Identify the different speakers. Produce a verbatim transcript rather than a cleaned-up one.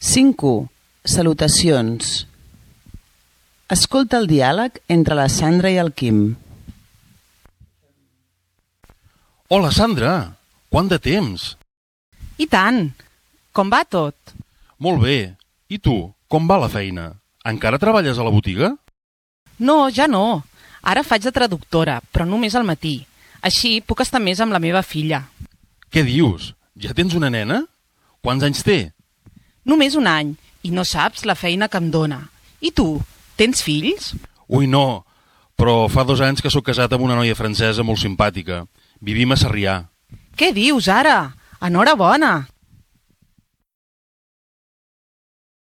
Speaker 1: cinc u. Salutacions. Escolta el diàleg entre la Sandra i el Quim.
Speaker 2: Hola, Sandra! Quant de temps?
Speaker 3: I tant! Com va tot?
Speaker 2: Molt bé. I tu, com va la feina? Encara treballes a la botiga?
Speaker 3: No, ja no. Ara faig de traductora, però només al matí. Així puc estar més amb la meva filla.
Speaker 2: Què dius? Ja tens una nena? Quants anys té?
Speaker 3: Només un any, i no saps la feina que em dóna. I tu, tens fills?
Speaker 2: Ui, no, però fa dos anys que sóc casat amb una noia francesa molt simpàtica. Vivim a Sarrià.
Speaker 3: Què dius ara? Enhorabona!